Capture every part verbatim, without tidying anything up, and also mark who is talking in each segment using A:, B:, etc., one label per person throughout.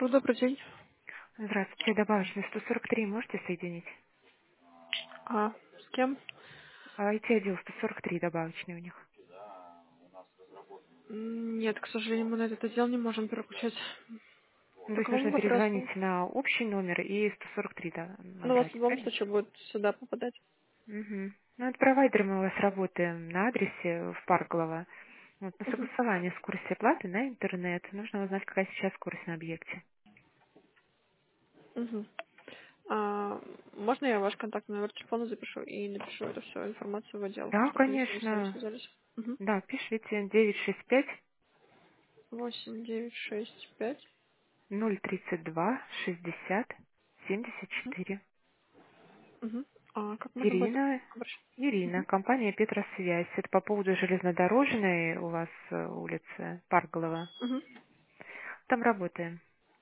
A: Алло, добрый день.
B: Здравствуйте, добавочный сто сорок три можете соединить?
A: А, с кем?
B: А ай ти-отдел сто сорок три добавочный у них.
A: М, Нет, к сожалению, мы на этот отдел не можем переключать.
B: Ну, то
A: По
B: есть
A: какому
B: нужно
A: вопросу?
B: перезвонить на общий номер и сто сорок три да,
A: Ну, у вас
B: набрать,
A: в любом
B: правильно?
A: случае будет сюда попадать.
B: Угу. Ну, это провайдеры мы у вас работаем на адресе в Парклово. Вот, на
A: Мгм,
B: согласование скорости оплаты на интернет. Нужно узнать, какая сейчас скорость на объекте.
A: мгм. А, можно я ваш контактный номер телефона запишу и напишу эту всю информацию в отдел,
B: Да,
A: чтобы они с вами сами
B: конечно.
A: связались? Угу.
B: Да, пишите девять шесть пять
A: восемь девять шесть пять.
B: ноль тридцать два шестьдесят семьдесят четыре.
A: Угу. А как можно будет
B: Ирина,
A: обращаться?
B: Ирина,
A: Угу.
B: компания Петросвязь. Это по поводу железнодорожной у вас э, улицы Парголова.
A: Угу.
B: Там работаем.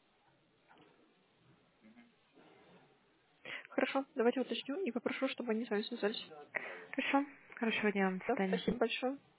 A: Хорошо, давайте уточню и попрошу, чтобы они с вами связались.
B: Хорошо. Хорошего дня вам. До
A: Да,
B: свидания.
A: спасибо большое.